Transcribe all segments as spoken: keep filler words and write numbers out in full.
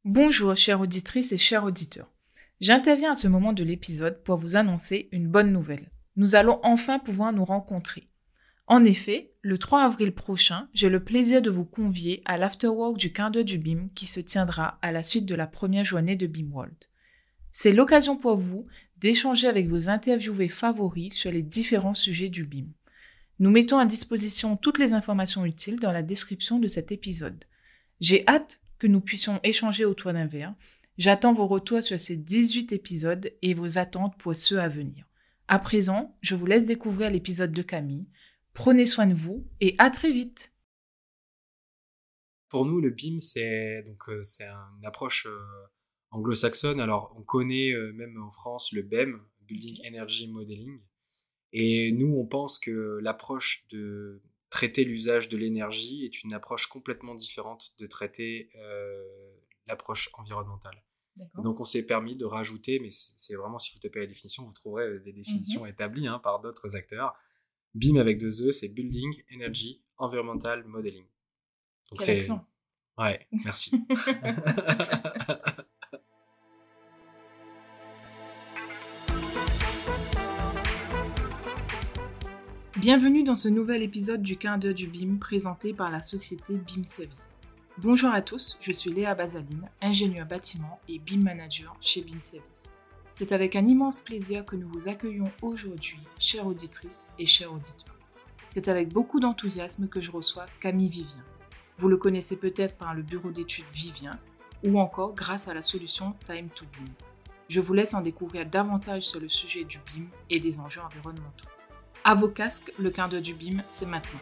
Bonjour chères auditrices et chers auditeurs. J'interviens à ce moment de l'épisode pour vous annoncer une bonne nouvelle. Nous allons enfin pouvoir nous rencontrer. En effet, le trois avril prochain, j'ai le plaisir de vous convier à l'afterwork du quart d'heure du B I M qui se tiendra à la suite de la première journée de B I M World. C'est l'occasion pour vous d'échanger avec vos interviewés favoris sur les différents sujets du B I M. Nous mettons à disposition toutes les informations utiles dans la description de cet épisode. J'ai hâte que nous puissions échanger autour d'un verre. J'attends vos retours sur ces dix-huit épisodes et vos attentes pour ceux à venir. À présent, je vous laisse découvrir l'épisode de Camille. Prenez soin de vous et à très vite. Pour nous, le B I M, c'est, donc, euh, c'est une approche euh, anglo-saxonne. Alors, on connaît euh, même en France le B E M, Building Energy Modeling. Et nous, on pense que l'approche de traiter l'usage de l'énergie est une approche complètement différente de traiter euh, l'approche environnementale. Donc, on s'est permis de rajouter, mais c'est, c'est vraiment, si vous tapez la définition, vous trouverez des définitions mm-hmm. établies hein, par d'autres acteurs. B I M avec deux E, c'est Building Energy Environmental Modeling. Donc Quel c'est... accent. Ouais, merci. Bienvenue dans ce nouvel épisode du quart d'heure du B I M présenté par la société B I M Service. Bonjour à tous, je suis Léa Bazaline, ingénieure bâtiment et B I M manager chez B I M Service. C'est avec un immense plaisir que nous vous accueillons aujourd'hui, chères auditrices et chers auditeurs. C'est avec beaucoup d'enthousiasme que je reçois Camille Vivien. Vous le connaissez peut-être par le bureau d'études Vivien ou encore grâce à la solution Time to B I M. Je vous laisse en découvrir davantage sur le sujet du B I M et des enjeux environnementaux. À vos casques, le quart d'heure du B I M, c'est maintenant.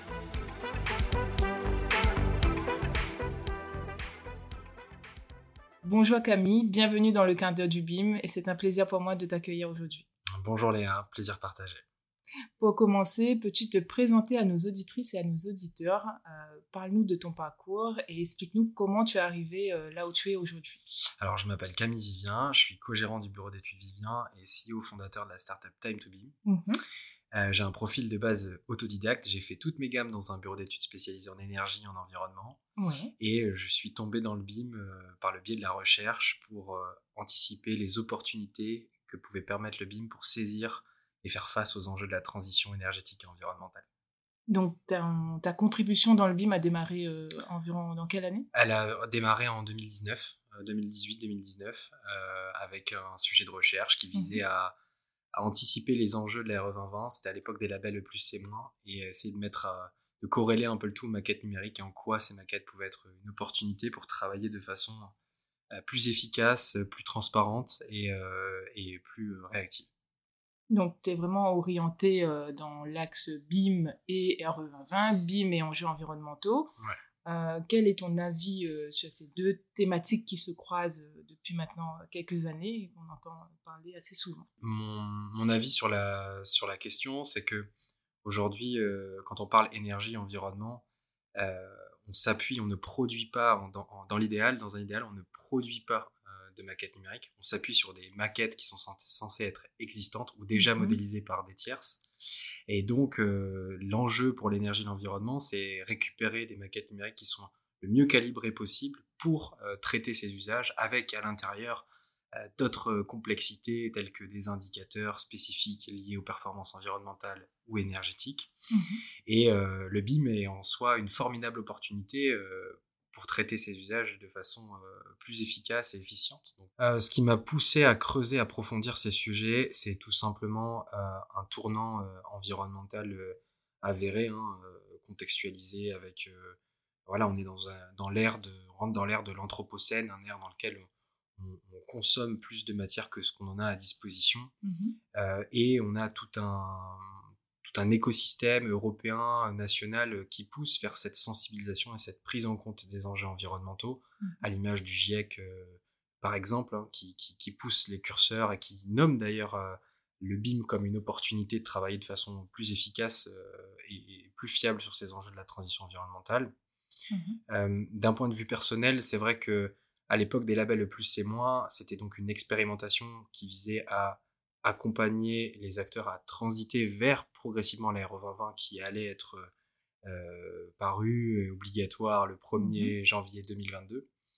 Bonjour Camille, bienvenue dans le quart d'heure du B I M et c'est un plaisir pour moi de t'accueillir aujourd'hui. Bonjour Léa, plaisir partagé. Pour commencer, peux-tu te présenter à nos auditrices et à nos auditeurs ? euh, Parle-nous de ton parcours et explique-nous comment tu es arrivé euh, là où tu es aujourd'hui. Alors, je m'appelle Camille Vivien, je suis co-gérant du bureau d'études Vivien et C E O fondateur de la startup Time to B I M. Mm-hmm. Euh, j'ai un profil de base autodidacte, j'ai fait toutes mes gammes dans un bureau d'études spécialisé en énergie et en environnement. Ouais. Et je suis tombé dans le B I M euh, par le biais de la recherche pour euh, anticiper les opportunités que pouvait permettre le B I M pour saisir et faire face aux enjeux de la transition énergétique et environnementale. Donc, ta, ta contribution dans le B I M a démarré euh, environ dans quelle année ? Elle a démarré en deux mille dix-neuf, deux mille dix-huit deux mille dix-neuf, euh, avec un sujet de recherche qui visait mmh. à, à anticiper les enjeux de la R E vingt vingt. C'était à l'époque des labels E plus, C moins, et essayer de mettre, à, de corréler un peu le tout aux maquettes numériques et en quoi ces maquettes pouvaient être une opportunité pour travailler de façon euh, plus efficace, plus transparente et, euh, et plus réactive. Donc, tu es vraiment orienté euh, dans l'axe B I M et R E vingt vingt, B I M et enjeux environnementaux. Ouais. Euh, quel est ton avis euh, sur ces deux thématiques qui se croisent euh, depuis maintenant quelques années et qu'on entend parler assez souvent ? Mon, mon avis sur la, sur la question, c'est que aujourd'hui, euh, quand on parle énergie, environnement, euh, on s'appuie, on ne produit pas, en, dans, en, dans l'idéal, dans un idéal, on ne produit pas de maquettes numériques. On s'appuie sur des maquettes qui sont censées être existantes ou déjà mmh. modélisées par des tierces. Et donc, euh, l'enjeu pour l'énergie et l'environnement, c'est récupérer des maquettes numériques qui sont le mieux calibrées possible pour euh, traiter ces usages avec à l'intérieur euh, d'autres complexités telles que des indicateurs spécifiques liés aux performances environnementales ou énergétiques. Mmh. Et euh, le B I M est en soi une formidable opportunité euh, pour traiter ces usages de façon euh, plus efficace et efficiente. Donc, euh, ce qui m'a poussé à creuser, à approfondir ces sujets, c'est tout simplement euh, un tournant euh, environnemental euh, avéré, hein, euh, contextualisé avec... Euh, voilà, on est dans, un, dans l'ère de, on rentre dans l'ère de l'anthropocène, un ère dans lequel on, on, on consomme plus de matière que ce qu'on en a à disposition. Mmh. Euh, et on a tout un... tout un écosystème européen, national, qui pousse vers cette sensibilisation et cette prise en compte des enjeux environnementaux, mmh. à l'image du GIEC, euh, par exemple, hein, qui, qui, qui pousse les curseurs et qui nomme d'ailleurs euh, le B I M comme une opportunité de travailler de façon plus efficace euh, et, et plus fiable sur ces enjeux de la transition environnementale. Mmh. Euh, d'un point de vue personnel, c'est vrai que à l'époque des labels E plus, C moins, c'était donc une expérimentation qui visait à accompagner les acteurs à transiter vers progressivement la R E vingt vingt qui allait être euh, paru et obligatoire le premier mmh. janvier deux mille vingt-deux.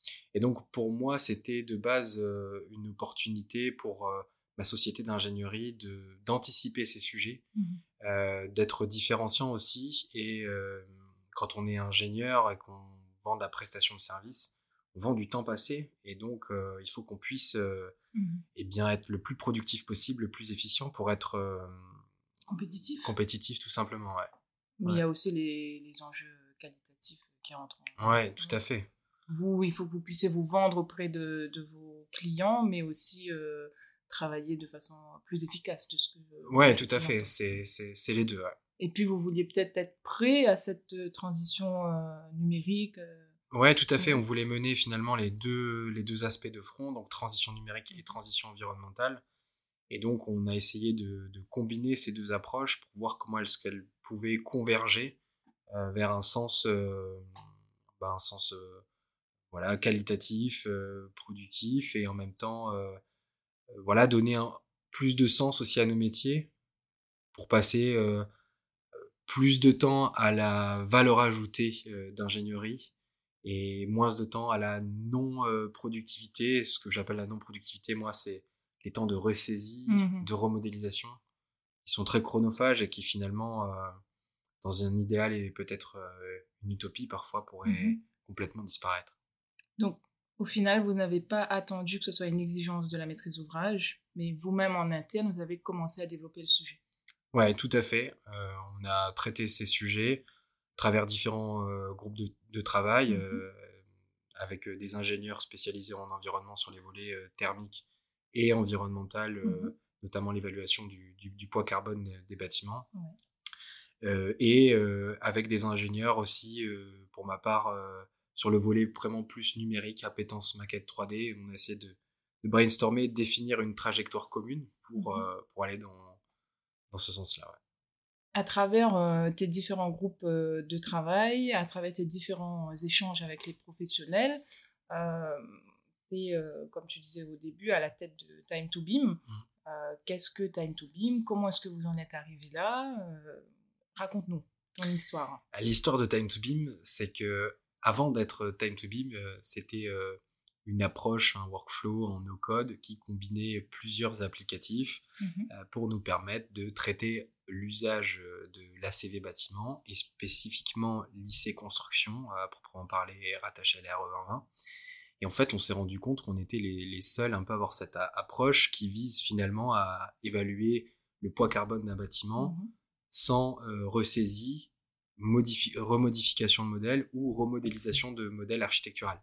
Et donc, pour moi, c'était de base euh, une opportunité pour euh, ma société d'ingénierie de, d'anticiper ces sujets, Mmh. euh, d'être différenciant aussi. Et euh, quand on est ingénieur et qu'on vend de la prestation de service, on vend du temps passé. Et donc, euh, il faut qu'on puisse euh, Mmh. eh bien, être le plus productif possible, le plus efficient pour être euh, Compétitif? compétitif, tout simplement. Ouais, Mais il ouais. y a aussi les les enjeux qualitatifs qui rentrent en Ouais, tout ouais. à fait. Vous, il faut que vous puissiez vous vendre auprès de de vos clients, mais aussi, heu, travailler de façon plus efficace de ce que Ouais, tout je à je fait. l'entends. C'est, c'est, c'est les deux. Ouais. Et puis vous vouliez peut-être être prêt à cette, heu, transition, heu, numérique, heu, Ouais, tout à fait. On ouais. voulait mener finalement les deux, les deux aspects de front, donc transition numérique et Mmh. transition environnementale. Et donc, on a essayé de, de combiner ces deux approches pour voir comment est-ce qu'elles pouvaient converger euh, vers un sens, euh, bah, un sens euh, voilà, qualitatif, euh, productif, et en même temps, euh, euh, voilà, donner un, plus de sens aussi à nos métiers pour passer euh, plus de temps à la valeur ajoutée euh, d'ingénierie et moins de temps à la non-productivité. Ce que j'appelle la non-productivité, moi, c'est les temps de ressaisie, Mmh. de remodélisation, qui sont très chronophages et qui finalement, euh, dans un idéal et peut-être euh, une utopie parfois, pourraient Mmh. complètement disparaître. Donc au final, vous n'avez pas attendu que ce soit une exigence de la maîtrise d'ouvrage, mais vous-même en interne, vous avez commencé à développer le sujet? Ouais, tout à fait. Euh, on a traité ces sujets à travers différents euh, groupes de, de travail, Mmh. euh, avec euh, des ingénieurs spécialisés en environnement sur les volets euh, thermiques et environnemental, Mmh. euh, notamment l'évaluation du, du, du poids carbone des bâtiments, Ouais. euh, et euh, avec des ingénieurs aussi, euh, pour ma part, euh, sur le volet vraiment plus numérique, appétence maquette trois D. On a essayé de, de brainstormer, de définir une trajectoire commune pour, Mmh. euh, pour aller dans, dans ce sens-là. Ouais. À travers, heu, tes différents groupes, heu, de travail, à travers tes différents échanges avec les professionnels, hem, tu es, comme tu disais au début, à la tête de Time to Beam. Mm. Heu, qu'est-ce que Time to Beam? Comment est-ce que vous en êtes arrivé là? Heu, raconte-nous ton histoire. L'histoire de Time to Beam, c'est que avant d'être Time to Beam, euh, c'était euh, une approche, un workflow en no-code qui combinait plusieurs applicatifs Mmh. euh, pour nous permettre de traiter l'usage euh, de l'A C V bâtiment et spécifiquement l'I C construction, à proprement parler rattaché à la R E un vingt. Et en fait, on s'est rendu compte qu'on était les, les seuls un peu à avoir cette a- approche qui vise finalement à évaluer le poids carbone d'un bâtiment Mmh. sans euh, ressaisie, modifi- remodification de modèle ou remodélisation de modèle architectural.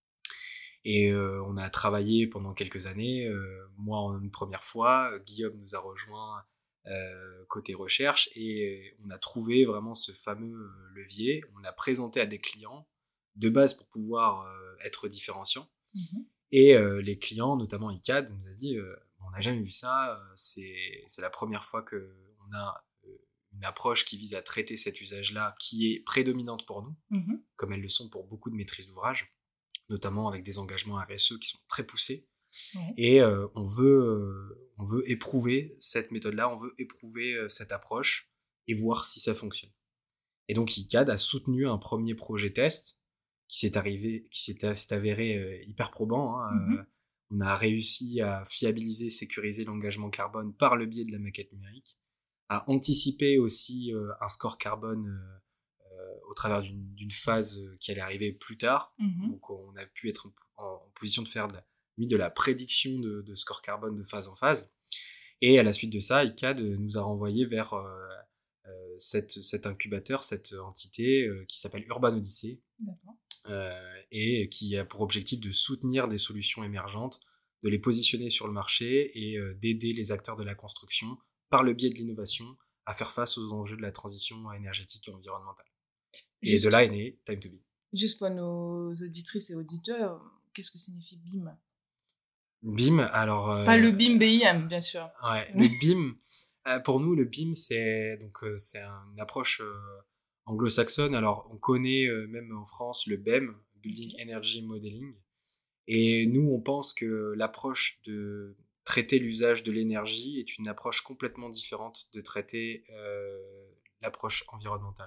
Et euh, on a travaillé pendant quelques années, euh, moi en une première fois, Guillaume nous a rejoint euh, côté recherche, et on a trouvé vraiment ce fameux euh, levier. On l'a présenté à des clients de base pour pouvoir euh, être différenciant. Mmh. Et euh, les clients, notamment I C A D, nous a dit euh, on n'a jamais vu ça, euh, c'est, c'est la première fois qu'on a euh, une approche qui vise à traiter cet usage-là, qui est prédominante pour nous, Mmh. comme elles le sont pour beaucoup de maîtrises d'ouvrage, notamment avec des engagements R S E qui sont très poussés. Ouais. Et euh, on, veut, euh, on veut éprouver cette méthode-là, on veut éprouver euh, cette approche et voir si ça fonctionne. Et donc I C A D a soutenu un premier projet test qui s'est arrivé, qui s'est, s'est avéré euh, hyper probant. Hein, euh, Mmh. on a réussi à fiabiliser, sécuriser l'engagement carbone par le biais de la maquette numérique, à anticiper aussi euh, un score carbone euh, euh, au travers d'une, d'une phase euh, qui allait arriver plus tard. Mmh. Donc on a pu être en, en position de faire de la, de la prédiction de, de score carbone de phase en phase. Et à la suite de ça, I C A D nous a renvoyé vers euh, euh, cette, cet incubateur, cette entité euh, qui s'appelle Urban Odyssey, D'accord. euh, et qui a pour objectif de soutenir des solutions émergentes, de les positionner sur le marché et euh, d'aider les acteurs de la construction, par le biais de l'innovation, à faire face aux enjeux de la transition énergétique et environnementale. Et de Juste là est né Time to Be. juste pour nos auditrices et auditeurs, qu'est-ce que signifie B I M? B I M, alors... Pas euh, le B I M B I M, bien sûr. ouais, le B I M, euh, pour nous, le B I M, c'est, donc, euh, c'est une approche euh, anglo-saxonne. Alors, on connaît euh, même en France le B E M, Building OK. Energy Modeling. Et nous, on pense que l'approche de traiter l'usage de l'énergie est une approche complètement différente de traiter euh, l'approche environnementale.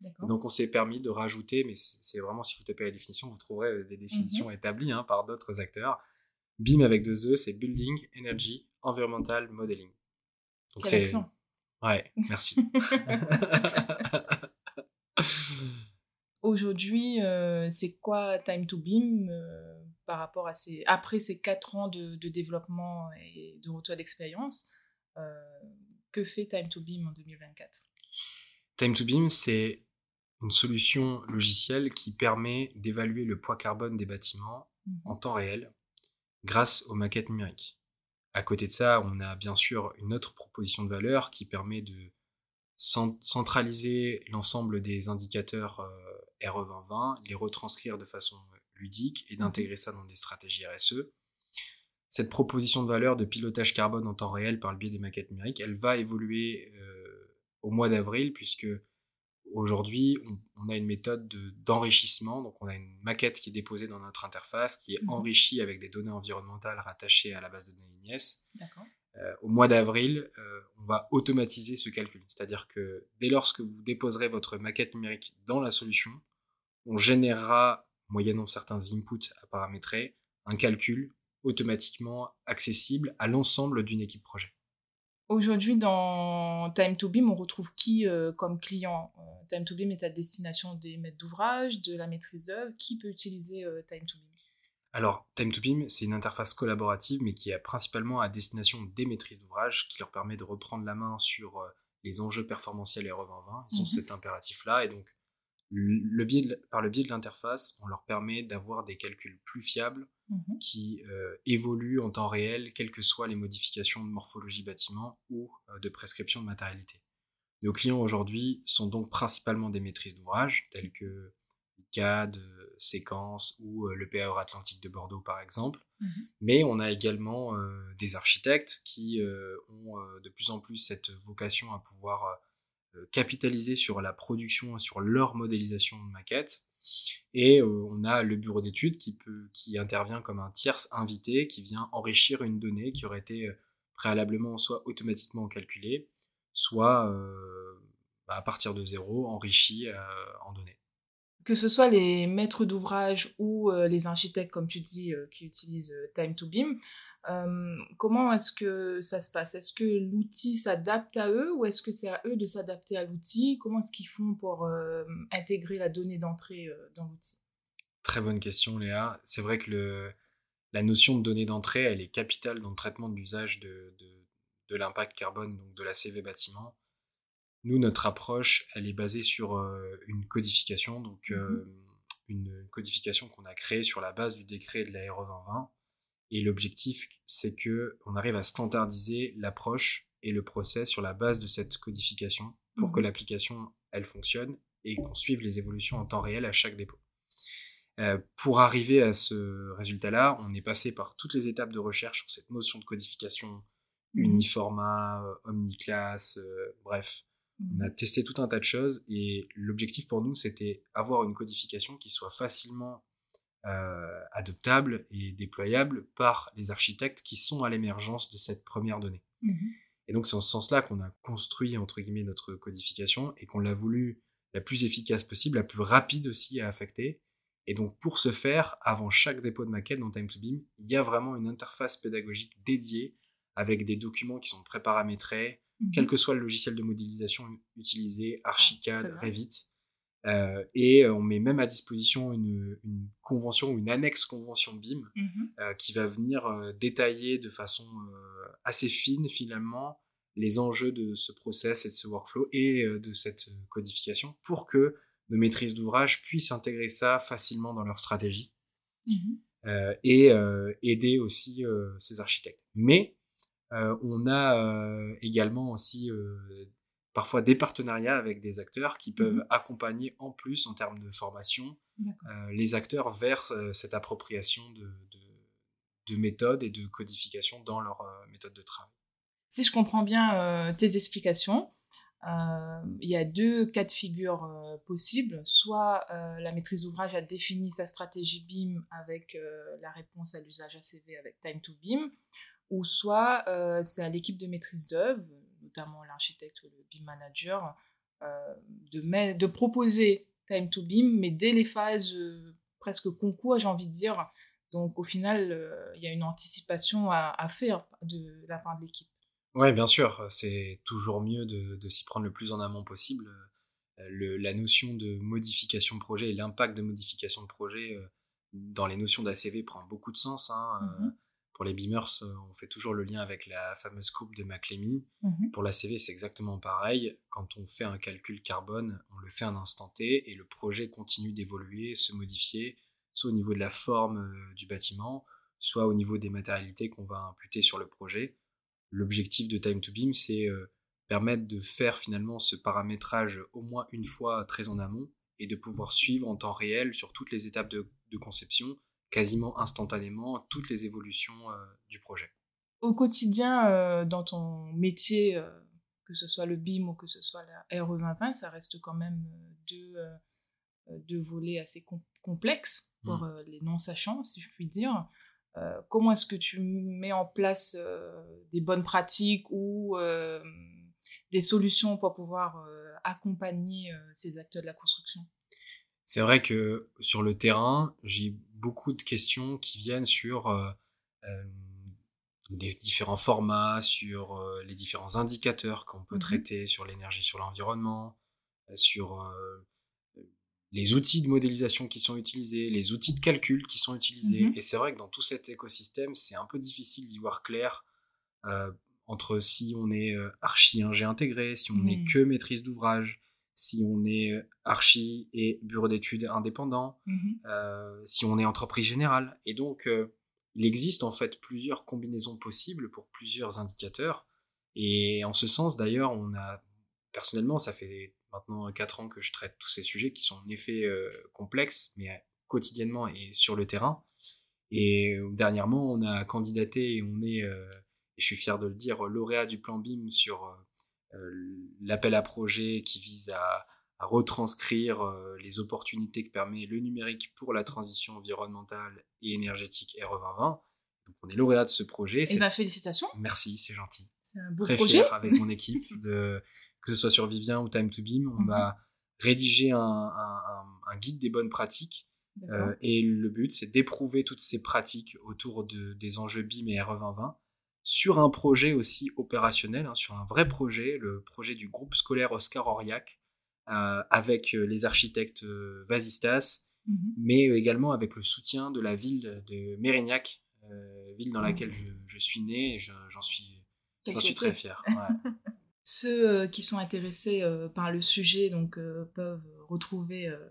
D'accord. Donc, on s'est permis de rajouter, mais c'est, c'est vraiment, si vous tapez la définition, vous trouverez des définitions Mhm. établies hein, par d'autres acteurs. B I M avec deux E, c'est Building, Energy, Environmental Modeling. Donc, Quel c'est... accent. Ouais, merci. Aujourd'hui, euh, c'est quoi Time to Beam euh, par rapport à ces... Après ces quatre ans de, de développement et de retour d'expérience, euh, que fait Time to Beam en deux mille vingt-quatre? Time to Beam, c'est une solution logicielle qui permet d'évaluer le poids carbone des bâtiments en Mhm. temps réel grâce aux maquettes numériques. À côté de ça, on a bien sûr une autre proposition de valeur qui permet de centraliser l'ensemble des indicateurs euh, R E vingt vingt, les retranscrire de façon ludique et Mhm. d'intégrer ça dans des stratégies R S E. Cette proposition de valeur de pilotage carbone en temps réel par le biais des maquettes numériques, elle va évoluer euh, au mois d'avril, puisque aujourd'hui, on, on a une méthode de, d'enrichissement. Donc, on a une maquette qui est déposée dans notre interface, qui est Mhm. enrichie avec des données environnementales rattachées à la base de données I N E S. D'accord. Euh, au mois d'avril, euh, on va automatiser ce calcul. C'est-à-dire que dès lors que vous déposerez votre maquette numérique dans la solution, on générera, moyennant certains inputs à paramétrer, un calcul automatiquement accessible à l'ensemble d'une équipe projet. Aujourd'hui, dans Time to Beam, on retrouve qui euh, comme client? Euh, Time to Beam est à destination des maîtres d'ouvrage, de la maîtrise d'œuvre. Qui peut utiliser euh, Time to Beam? Alors, Time to Beam, c'est une interface collaborative, mais qui est principalement à destination des maîtrises d'ouvrage, qui leur permet de reprendre la main sur euh, les enjeux performantiels R E vingt vingt. Ils ont Mhm. cet impératif-là, et donc, le biais de, par le biais de l'interface, on leur permet d'avoir des calculs plus fiables, Mhm. qui euh, évoluent en temps réel, quelles que soient les modifications de morphologie bâtiment ou euh, de prescription de matérialité. Nos clients aujourd'hui sont donc principalement des maîtrises d'ouvrage, telles que I C A D, Séquence ou euh, le P A Euratlantique de Bordeaux par exemple. Mhm. Mais on a également euh, des architectes qui euh, ont euh, de plus en plus cette vocation à pouvoir euh, capitaliser sur la production et sur leur modélisation de maquettes. Et euh, on a le bureau d'études qui, peut, qui intervient comme un tierce invité qui vient enrichir une donnée qui aurait été euh, préalablement soit automatiquement calculée, soit euh, bah, à partir de zéro enrichie euh, en données. Que ce soit les maîtres d'ouvrage ou euh, les architectes, comme tu dis, euh, qui utilisent euh, Time to Beam, euh, comment est-ce que ça se passe? Est-ce que l'outil s'adapte à eux ou est-ce que c'est à eux de s'adapter à l'outil? Comment est-ce qu'ils font pour euh, intégrer la donnée d'entrée euh, dans l'outil? Très bonne question, Léa. C'est vrai que le, la notion de données d'entrée, elle est capitale dans le traitement de l'usage de, de, de l'impact carbone, donc de la C V bâtiment. Nous, notre approche, elle est basée sur euh, une codification, donc Mhm. euh, une codification qu'on a créée sur la base du décret de la R E vingt vingt. Et l'objectif, c'est que on arrive à standardiser l'approche et le process sur la base de cette codification pour que Mhm. l'application, elle fonctionne et qu'on suive les évolutions en temps réel à chaque dépôt. Euh, pour arriver à ce résultat-là, on est passé par toutes les étapes de recherche sur cette notion de codification, Mhm. uniformat, euh, omniclass, euh, bref. On a Mhm. testé tout un tas de choses et l'objectif pour nous, c'était avoir une codification qui soit facilement euh, adoptable et déployable par les architectes qui sont à l'émergence de cette première donnée. Mhm. Et donc c'est en ce sens-là qu'on a construit entre guillemets notre codification et qu'on l'a voulu la plus efficace possible, la plus rapide aussi à affecter. Et donc pour ce faire, avant chaque dépôt de maquette dans Time to Beam, il y a vraiment une interface pédagogique dédiée avec des documents qui sont pré-paramétrés, quel Mhm. que soit le logiciel de modélisation utilisé, Ah, très Archicad, bien. Revit. Euh, et on met même à disposition une, une convention ou une annexe convention B I M Mhm. euh, qui va venir euh, détailler de façon euh, assez fine finalement les enjeux de ce process et de ce workflow et euh, de cette codification pour que nos maîtrises d'ouvrage puissent intégrer ça facilement dans leur stratégie Mhm. euh, et euh, aider aussi euh, ces architectes. Mais euh, on a euh, également aussi euh, parfois des partenariats avec des acteurs qui peuvent Mhm. accompagner en plus en termes de formation D'accord. euh, les acteurs vers euh, cette appropriation de, de, de méthodes et de codification dans leur euh, méthode de travail. Si je comprends bien euh, tes explications, euh, il y a deux cas de figure euh, possibles. Soit euh, la maîtrise d'ouvrage a défini sa stratégie B I M avec euh, la réponse à l'usage A C V avec Time to B I M, ou soit euh, c'est à l'équipe de maîtrise d'œuvre, notamment l'architecte ou le B I M manager, euh, de, mettre, de proposer Time to Beam, mais dès les phases euh, presque concours, j'ai envie de dire. Donc, au final, euh, il y a une anticipation à, à faire de la part de l'équipe. Ouais, bien sûr, c'est toujours mieux de, de s'y prendre le plus en amont possible. Euh, Le, la notion de modification de projet et l'impact de modification de projet euh, dans les notions d'A C V prend beaucoup de sens. Hein. Euh, Mm-hmm. pour les beamers, euh, on fait toujours le lien avec la fameuse courbe de MacLeamy. Mm-hmm. Pour l'A C V, c'est exactement pareil. Quand on fait un calcul carbone, on le fait à un instant T et le projet continue d'évoluer, se modifier, soit au niveau de la forme euh, du bâtiment, soit au niveau des matérialités qu'on va imputer sur le projet. L'objectif de Time to Beam, c'est euh, permettre de faire finalement ce paramétrage au moins une fois très en amont et de pouvoir suivre en temps réel sur toutes les étapes de, de conception, quasiment instantanément, toutes les évolutions euh, du projet. Au quotidien, euh, dans ton métier, euh, que ce soit le B I M ou que ce soit la R E vingt vingt, ça reste quand même euh, deux, euh, deux volets assez com- complexes pour Mmh. euh, les non-sachants, si je puis dire. Euh, comment est-ce que tu mets en place euh, des bonnes pratiques ou euh, des solutions pour pouvoir euh, accompagner euh, ces acteurs de la construction? C'est vrai que sur le terrain, j'ai beaucoup de questions qui viennent sur euh, euh, les différents formats, sur euh, les différents indicateurs qu'on peut Mhm. traiter sur l'énergie, sur l'environnement, euh, sur euh, les outils de modélisation qui sont utilisés, les outils de calcul qui sont utilisés. Mhm. Et c'est vrai que dans tout cet écosystème, c'est un peu difficile d'y voir clair euh, entre si on est euh, archi-ingé intégré, si on est Mhm. que maîtrise d'ouvrage, si on est euh, archi et bureau d'études indépendant, Mhm. euh, si on est entreprise générale. Et donc, euh, il existe en fait plusieurs combinaisons possibles pour plusieurs indicateurs. Et en ce sens, d'ailleurs, on a personnellement, ça fait maintenant quatre ans que je traite tous ces sujets qui sont en effet euh, complexes, mais euh, quotidiennement et sur le terrain. Et euh, dernièrement, on a candidaté et on est, euh, et je suis fier de le dire, lauréat du plan B I M sur euh, euh, l'appel à projet qui vise à, à retranscrire euh, les opportunités que permet le numérique pour la transition environnementale et énergétique R E vingt vingt. Donc on est lauréat de ce projet. Eh C'est... bien, félicitations. Merci, c'est gentil. C'est un beau Très projet. fier avec mon équipe, de, que ce soit sur Vivien ou Time to Beam. On Mhm. va rédiger un, un, un, un guide des bonnes pratiques. Euh, et le but, c'est d'éprouver toutes ces pratiques autour de, des enjeux B I M et R E vingt vingt sur un projet aussi opérationnel, hein, sur un vrai projet, le projet du groupe scolaire Oscar Auriac, euh, avec les architectes euh, Vasistas, mm-hmm. mais également avec le soutien de la ville de Mérignac, euh, ville dans laquelle je, je suis né, et je, j'en suis, j'en suis très fier. Ouais. Ceux euh, qui sont intéressés euh, par le sujet donc, euh, peuvent retrouver euh,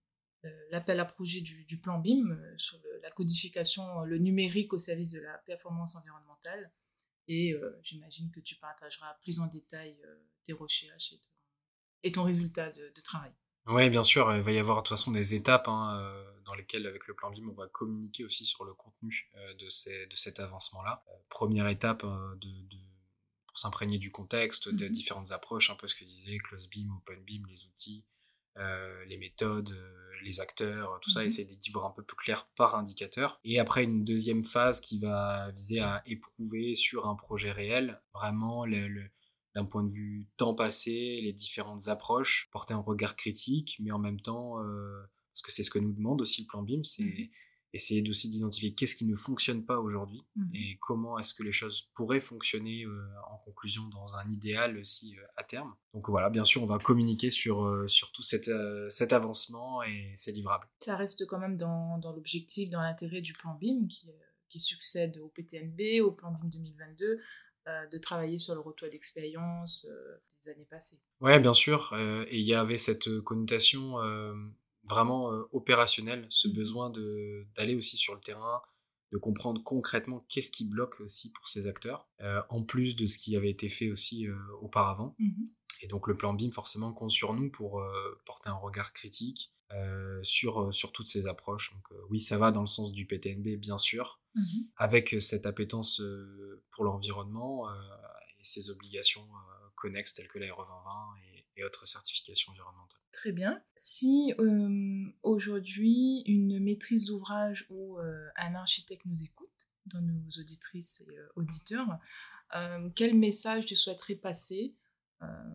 l'appel à projet du, du plan B I M euh, sur le, la codification, le numérique au service de la performance environnementale. Et euh, j'imagine que tu partageras plus en détail euh, tes recherches et ton, et ton résultat de, de travail. Oui, bien sûr, il va y avoir de toute façon des étapes hein, euh, dans lesquelles, avec le plan B I M, on va communiquer aussi sur le contenu euh, de, ces, de cet avancement-là. Euh, première étape euh, de, de, pour s'imprégner du contexte, mm-hmm. de différentes approches, un peu ce que disait Close B I M, Open B I M, les outils, euh, les méthodes, euh, les acteurs, tout mm-hmm. ça, essayer d'y voir un peu plus clair par indicateur. Et après, une deuxième phase qui va viser à éprouver sur un projet réel vraiment le, le d'un point de vue temps passé, les différentes approches, porter un regard critique, mais en même temps, euh, parce que c'est ce que nous demande aussi le plan B I M, c'est mm-hmm. essayer aussi d'identifier qu'est-ce qui ne fonctionne pas aujourd'hui mm-hmm. et comment est-ce que les choses pourraient fonctionner euh, en conclusion dans un idéal aussi euh, à terme. Donc voilà, bien sûr, on va communiquer sur, euh, sur tout cet, euh, cet avancement et ces livrables. Ça reste quand même dans, dans l'objectif, dans l'intérêt du plan B I M qui, qui succède au P T N B, au plan B I M deux mille vingt-deux, Euh, de travailler sur le retour d'expérience euh, des années passées. Ouais, bien sûr. Euh, et il y avait cette connotation euh, vraiment euh, opérationnelle, ce mmh. besoin de, d'aller aussi sur le terrain, de comprendre concrètement qu'est-ce qui bloque aussi pour ces acteurs, euh, en plus de ce qui avait été fait aussi euh, auparavant. Mmh. Et donc le plan B I M forcément compte sur nous pour euh, porter un regard critique euh, sur, sur toutes ces approches. Donc euh, oui, ça va dans le sens du P T N B, bien sûr, mmh. avec cette appétence euh, pour l'environnement euh, et ses obligations euh, connexes telles que la R E vingt vingt et, et autres certifications environnementales. Très bien. Si euh, aujourd'hui une maîtrise d'ouvrage ou euh, un architecte nous écoute, dans nos auditrices et euh, auditeurs, euh, quel message tu souhaiterais passer euh,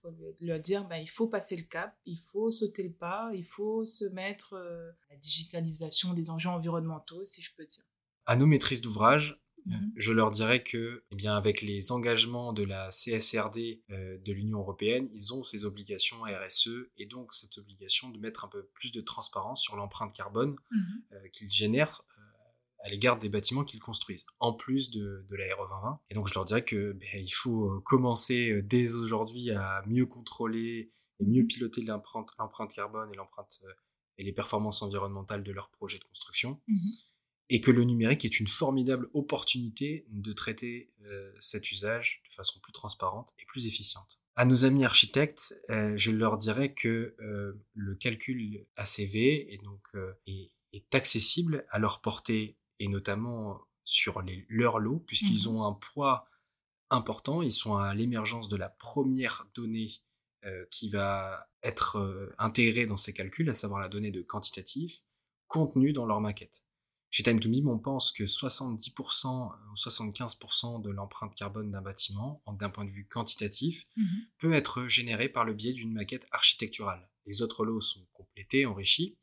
faut lui- leur dire, bah, il faut passer le cap, il faut sauter le pas, il faut se mettre euh, à la digitalisation des enjeux environnementaux, si je peux dire. À nos maîtrises d'ouvrage, euh, Mhm. je leur dirais que, eh bien, avec les engagements de la C S R D euh, de l'Union européenne, ils ont ces obligations R S E et donc cette obligation de mettre un peu plus de transparence sur l'empreinte carbone Mhm. euh, qu'ils génèrent euh, à l'égard des bâtiments qu'ils construisent, en plus de, de la R E vingt vingt. Et donc je leur dirais que ben, il faut euh, commencer euh, dès aujourd'hui à mieux contrôler et mieux Mhm. piloter l'empreinte, l'empreinte carbone et l'empreinte euh, et les performances environnementales de leurs projets de construction. Mhm. Et que le numérique est une formidable opportunité de traiter euh, cet usage de façon plus transparente et plus efficiente. À nos amis architectes, euh, je leur dirais que euh, le calcul A C V est donc euh, est, est accessible à leur portée et notamment sur les, leurs lots puisqu'ils Mhm. ont un poids important. Ils sont à l'émergence de la première donnée euh, qui va être euh, intégrée dans ces calculs, à savoir la donnée de quantitatif contenue dans leur maquette. Chez Time to Beam, on pense que soixante-dix pour cent ou soixante-quinze pour cent de l'empreinte carbone d'un bâtiment, d'un point de vue quantitatif, Mhm. peut être générée par le biais d'une maquette architecturale. Les autres lots sont complétés, enrichis,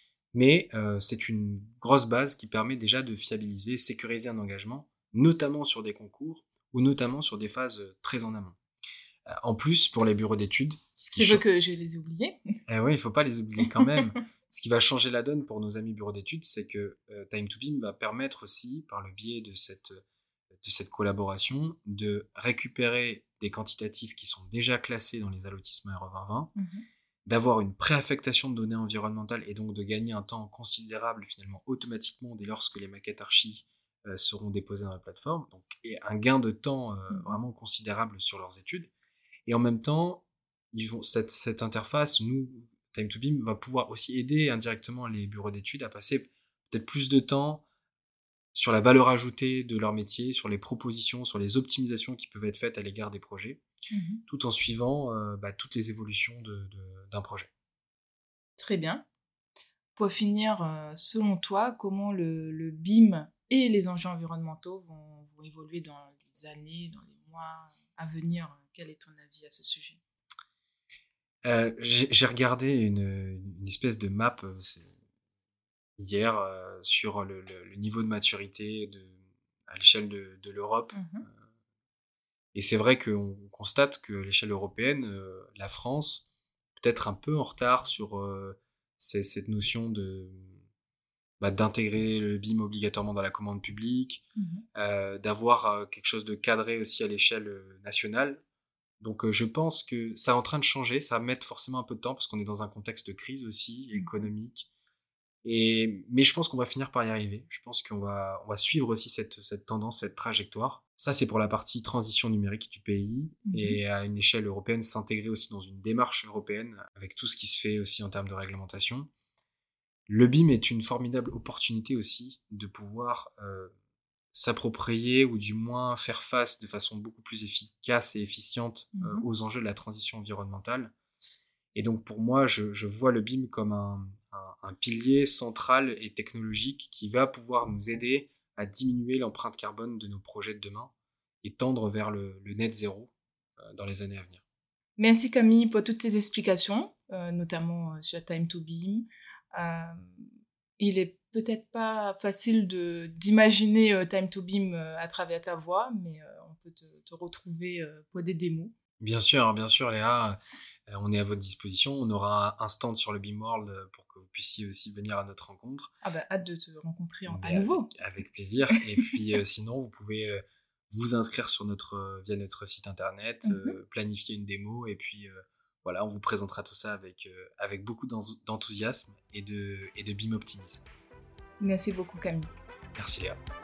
mais euh, c'est une grosse base qui permet déjà de fiabiliser, sécuriser un engagement, notamment sur des concours ou notamment sur des phases très en amont. Euh, en plus, pour les bureaux d'études, ce qui C'est vrai change... que je les ai oubliés. Eh oui, il ne faut pas les oublier quand même. Ce qui va changer la donne pour nos amis bureaux d'études, c'est que euh, Time to Beam va permettre aussi, par le biais de cette, de cette collaboration, de récupérer des quantitatifs qui sont déjà classés dans les allotissements R E vingt vingt, Mhm. d'avoir une préaffectation de données environnementales et donc de gagner un temps considérable finalement automatiquement dès lors que les maquettes archi euh, seront déposées dans la plateforme, donc et un gain de temps euh, Mhm. vraiment considérable sur leurs études. Et en même temps, ils vont, cette, cette interface, nous, Time to Beam, va pouvoir aussi aider indirectement les bureaux d'études à passer peut-être plus de temps sur la valeur ajoutée de leur métier, sur les propositions, sur les optimisations qui peuvent être faites à l'égard des projets, Mhm. tout en suivant euh, bah, toutes les évolutions de, de, d'un projet. Très bien. Pour finir, euh, selon toi, comment le, le B I M et les enjeux environnementaux vont, vont évoluer dans les années, dans les mois à venir? Quel est ton avis à ce sujet? Euh, j'ai, j'ai regardé une, une espèce de map euh, hier euh, sur le, le, le niveau de maturité de, à l'échelle de, de l'Europe. Mhm. Et c'est vrai qu'on constate que à l'échelle européenne, euh, la France, peut-être un peu en retard sur euh, c'est, cette notion de bah, d'intégrer le B I M obligatoirement dans la commande publique, Mhm. euh, d'avoir euh, quelque chose de cadré aussi à l'échelle euh, nationale. Donc euh, je pense que ça est en train de changer, ça va mettre forcément un peu de temps parce qu'on est dans un contexte de crise aussi Mhm. économique. Et, mais je pense qu'on va finir par y arriver. Je pense qu'on va, on va suivre aussi cette, cette tendance, cette trajectoire. Ça, c'est pour la partie transition numérique du pays Mhm. et à une échelle européenne, s'intégrer aussi dans une démarche européenne avec tout ce qui se fait aussi en termes de réglementation. Le B I M est une formidable opportunité aussi de pouvoir euh, s'approprier ou du moins faire face de façon beaucoup plus efficace et efficiente euh, Mhm. aux enjeux de la transition environnementale. Et donc pour moi, je, je vois le B I M comme un, un, un pilier central et technologique qui va pouvoir nous aider à diminuer l'empreinte carbone de nos projets de demain et tendre vers le, le net zéro euh, dans les années à venir. Merci Camille pour toutes tes explications, euh, notamment euh, sur Time to Beam. Euh, il est peut-être pas facile de d'imaginer euh, Time to Beam euh, à travers ta voix, mais euh, on peut te, te retrouver euh, pour des démos. Bien sûr, bien sûr, Léa, euh, on est à votre disposition. On aura un stand sur le B I M World euh, pour que vous puissiez aussi venir à notre rencontre. Ah bah hâte de te rencontrer en- à Mais avec, nouveau. avec plaisir. Et puis euh, sinon, vous pouvez euh, vous inscrire sur notre, euh, via notre site internet, Mhm. euh, planifier une démo et puis euh, voilà, on vous présentera tout ça avec, euh, avec beaucoup d'enthousiasme et de, et de B I M optimisme. Merci beaucoup Camille. Merci Léa.